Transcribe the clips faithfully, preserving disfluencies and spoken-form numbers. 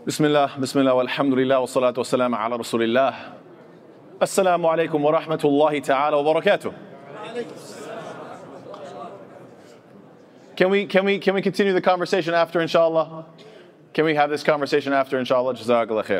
Bismillah, Bismillah, walhamdulillah, wa salatu wa salam ala rasulillah. Assalamu alaikum wa rahmatullahi ta'ala wa barakatuh. Can we, can we, can we continue the conversation after, inshallah? Can we have this conversation after, inshallah? Jazakallah khair.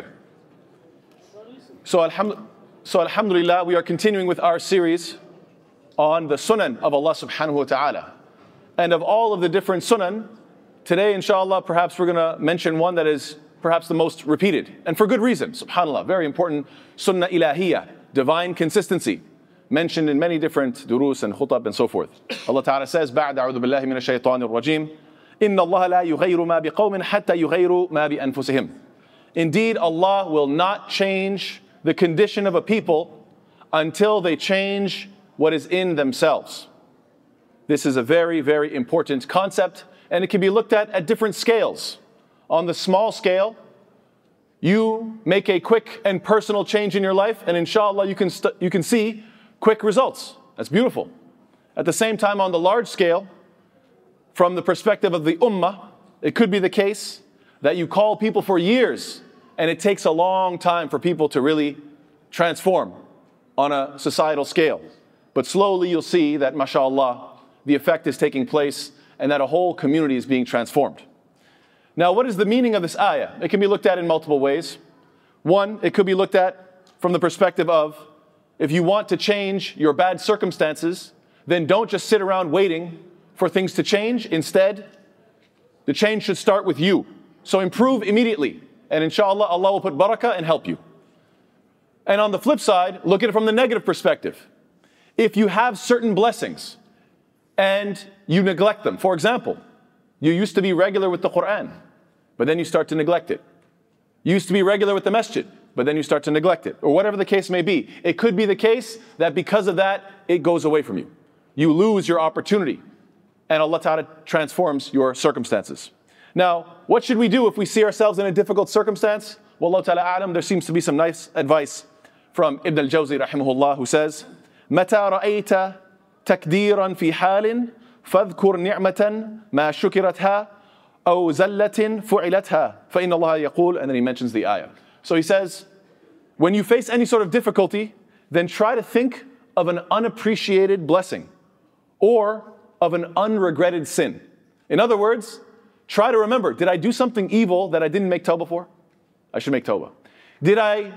So, alhamd- so, alhamdulillah, we are continuing with our series on the sunan of Allah subhanahu wa ta'ala. And of all of the different sunan, today, inshallah, perhaps we're going to mention one that is perhaps the most repeated. And for good reason, subhanAllah, very important sunnah ilahiyah, divine consistency, mentioned in many different durus and khutab and so forth. Allah Ta'ala says, بَعْدَ أَعُوذُ بِاللَّهِ مِنَ الشَّيْطَانِ الرَّجِيمِ إِنَّ اللَّهَ لَا يُغَيِّرُ مَا بِقَوْمٍ حَتَّى يُغَيِّرُوا مَا بِأَنفُسِهِمْ. Indeed, Allah will not change the condition of a people until they change what is in themselves. This is a very, very important concept, and it can be looked at at different scales. On the small scale, you make a quick and personal change in your life, and inshallah you can, st- you can see quick results. That's beautiful. At the same time, on the large scale, from the perspective of the ummah, it could be the case that you call people for years, and it takes a long time for people to really transform on a societal scale. But slowly you'll see that, mashallah, the effect is taking place, and that a whole community is being transformed. Now, what is the meaning of this ayah? It can be looked at in multiple ways. One, it could be looked at from the perspective of, if you want to change your bad circumstances, then don't just sit around waiting for things to change. Instead, the change should start with you. So improve immediately, and inshallah, Allah will put barakah and help you. And on the flip side, look at it from the negative perspective. If you have certain blessings and you neglect them, for example, you used to be regular with the Quran, but then you start to neglect it. You used to be regular with the masjid, but then you start to neglect it. Or whatever the case may be. It could be the case that because of that, it goes away from you. You lose your opportunity, and Allah Ta'ala transforms your circumstances. Now, what should we do if we see ourselves in a difficult circumstance? Wallahu Ta'ala a'lam, there seems to be some nice advice from Ibn al-Jawzi rahimahullah, who says, مَتَى رَأَيْتَ تَكْدِيرًا فِي حَالٍ فَاذْكُرْ نِعْمَةً مَا شُكِرَتْهَا أَوْ زَلَّةٍ فُعِلَتْهَا فَإِنَّ اللَّهَ يَقُولُ. And then he mentions the ayah. So he says, when you face any sort of difficulty, then try to think of an unappreciated blessing or of an unregretted sin. In other words, try to remember, did I do something evil that I didn't make tawbah for? I should make tawbah. Did I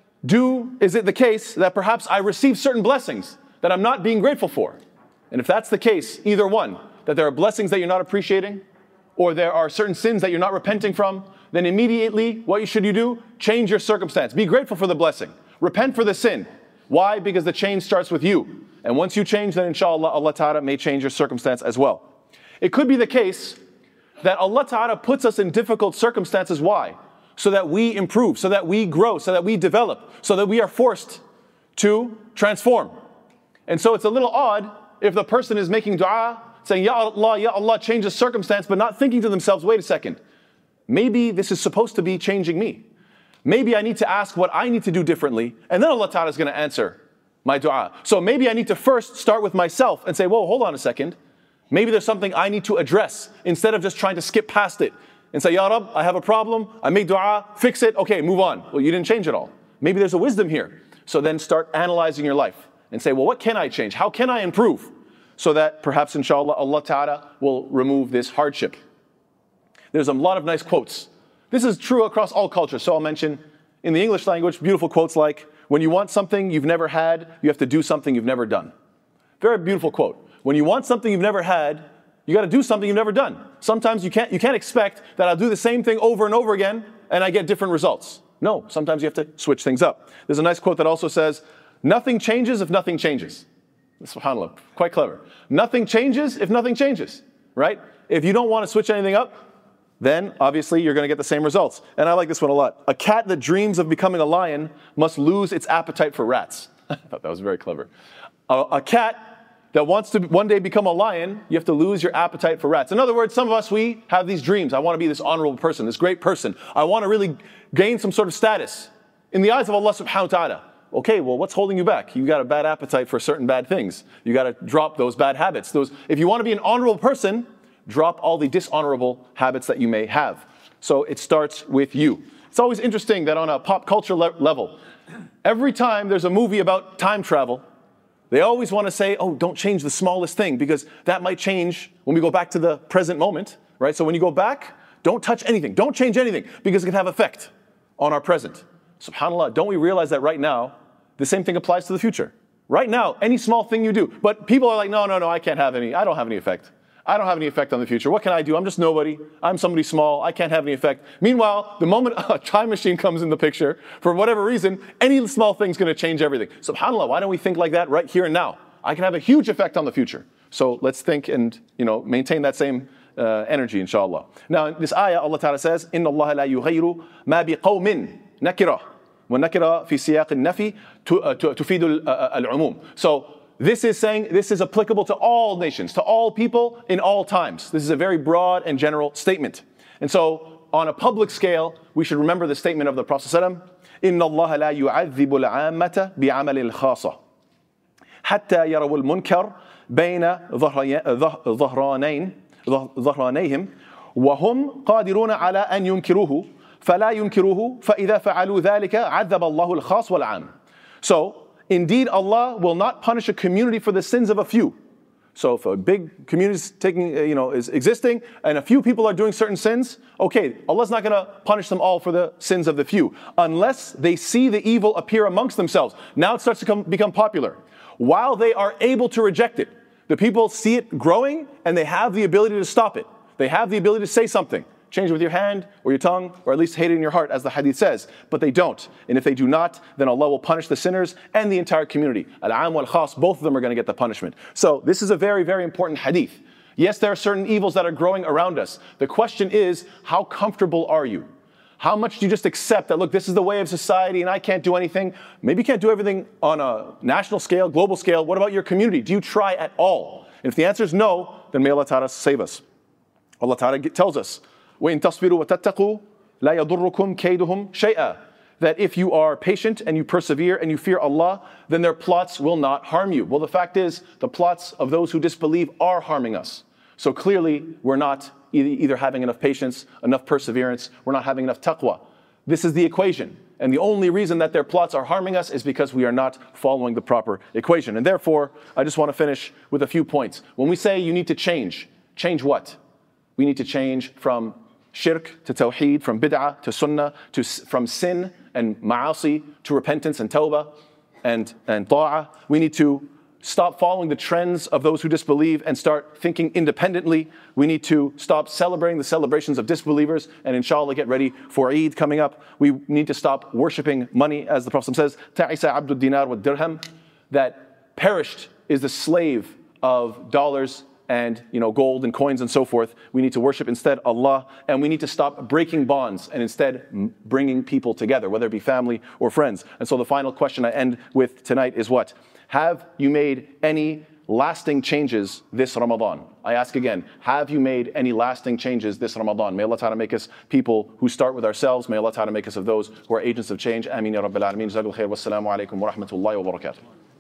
do, is it the case that perhaps I received certain blessings that I'm not being grateful for? And if that's the case, either one, that there are blessings that you're not appreciating, or there are certain sins that you're not repenting from, then immediately, what should you do? Change your circumstance. Be grateful for the blessing. Repent for the sin. Why? Because the change starts with you. And once you change, then inshallah, Allah Ta'ala may change your circumstance as well. It could be the case that Allah Ta'ala puts us in difficult circumstances. Why? So that we improve, so that we grow, so that we develop, so that we are forced to transform. And so it's a little odd if the person is making dua, saying, Ya Allah, Ya Allah, change the circumstance, but not thinking to themselves, wait a second, maybe this is supposed to be changing me. Maybe I need to ask what I need to do differently, and then Allah Ta'ala is going to answer my dua. So maybe I need to first start with myself and say, whoa, hold on a second. Maybe there's something I need to address instead of just trying to skip past it and say, Ya Rabb, I have a problem, I made dua, fix it, okay, move on. Well, you didn't change it all. Maybe there's a wisdom here. So then start analyzing your life and say, well, what can I change? How can I improve? So that perhaps, inshallah, Allah Ta'ala will remove this hardship. There's a lot of nice quotes. This is true across all cultures. So I'll mention in the English language, beautiful quotes like, when you want something you've never had, you have to do something you've never done. Very beautiful quote. When you want something you've never had, you got to do something you've never done. Sometimes you can't, you can't expect that I'll do the same thing over and over again and I get different results. No, sometimes you have to switch things up. There's a nice quote that also says, nothing changes if nothing changes. SubhanAllah, quite clever. Nothing changes if nothing changes, right? If you don't want to switch anything up, then obviously you're going to get the same results. And I like this one a lot. A cat that dreams of becoming a lion must lose its appetite for rats. I thought that was very clever. A, a cat that wants to one day become a lion, you have to lose your appetite for rats. In other words, some of us, we have these dreams. I want to be this honorable person, this great person. I want to really gain some sort of status in the eyes of Allah subhanahu wa ta'ala. Okay, well, what's holding you back? You got a bad appetite for certain bad things. You got to drop those bad habits. Those, if you want to be an honorable person, drop all the dishonorable habits that you may have. So it starts with you. It's always interesting that on a pop culture le- level, every time there's a movie about time travel, they always want to say, oh, don't change the smallest thing because that might change when we go back to the present moment, right? So when you go back, don't touch anything. Don't change anything because it can have effect on our present. SubhanAllah, don't we realize that right now, the same thing applies to the future? Right now, any small thing you do. But people are like, no, no, no, I can't have any. I don't have any effect. I don't have any effect on the future. What can I do? I'm just nobody. I'm somebody small. I can't have any effect. Meanwhile, the moment a time machine comes in the picture, for whatever reason, any small thing's going to change everything. SubhanAllah, why don't we think like that right here and now? I can have a huge effect on the future. So let's think and, you know, maintain that same uh, energy, inshallah. Now, in this ayah, Allah Ta'ala says, إِنَّ اللَّهَ لَا يُغَيِّرُ مَا بِقَوْمٍ نَكِرَةٍ وَالنَّكِرَةِ فِي سِيَاقِ النَّفِي تُفِيدُ الْعُمُومِ. So, this is saying this is applicable to all nations, to all people in all times. This is a very broad and general statement. And so, on a public scale, we should remember the statement of the Prophet ﷺ, إِنَّ اللَّهَ لَا يُعَذِّبُ الْعَامَّةَ بِعَمَلِ الْخَاصَةِ حَتَّى يَرَوُا الْمُنْكَرَ بَيْنَ ظَهْرَانَيْنِ ظهرانيهم وهم قادرون على أن ينكروه فلا ينكروه فإذا فعلوا ذلك عذب الله الخاص والعام. So, indeed Allah will not punish a community for the sins of a few. So if a big community is taking, you know, is existing and a few people are doing certain sins, okay, Allah's not going to punish them all for the sins of the few unless they see the evil appear amongst themselves. Now it starts to come, become popular. While they are able to reject it, the people see it growing and they have the ability to stop it. They have the ability to say something. Change it with your hand or your tongue, or at least hate it in your heart, as the hadith says. But they don't. And if they do not, then Allah will punish the sinners and the entire community. Al-Am wal-Khas, both of them are going to get the punishment. So this is a very, very important hadith. Yes, there are certain evils that are growing around us. The question is, how comfortable are you? How much do you just accept that, look, this is the way of society and I can't do anything? Maybe you can't do everything on a national scale, global scale. What about your community? Do you try at all? And if the answer is no, then may Allah Ta'ala save us. Allah Ta'ala tells us, وَإِن تَصْبِرُوا وَتَتَّقُوا لَا يَضُرُّكُمْ كَيْدُهُمْ شَيْئًا. That if you are patient and you persevere and you fear Allah, then their plots will not harm you. Well, the fact is, the plots of those who disbelieve are harming us. So clearly, we're not either having enough patience, enough perseverance, we're not having enough taqwa. This is the equation. And the only reason that their plots are harming us is because we are not following the proper equation. And therefore, I just want to finish with a few points. When we say you need to change, change what? We need to change from shirk to tawheed, from bid'ah to sunnah, to, from sin and ma'asi to repentance and tawbah and, and ta'ah. We need to stop following the trends of those who disbelieve and start thinking independently. We need to stop celebrating the celebrations of disbelievers and inshallah get ready for Eid coming up. We need to stop worshipping money, as the Prophet says, ta'isa abdul dinar wa dirham, that perished is the slave of dollars and, you know, gold and coins and so forth. We need to worship instead Allah, and we need to stop breaking bonds and instead bringing people together, whether it be family or friends. And so the final question I end with tonight is what? Have you made any lasting changes this Ramadan? I ask again, have you made any lasting changes this Ramadan? May Allah Ta'ala make us people who start with ourselves. May Allah Ta'ala make us of those who are agents of change. Ameen ya Rabbil Alameen. Jazakallahu khair. Wassalamu alaikum wa rahmatullahi wa barakatuh.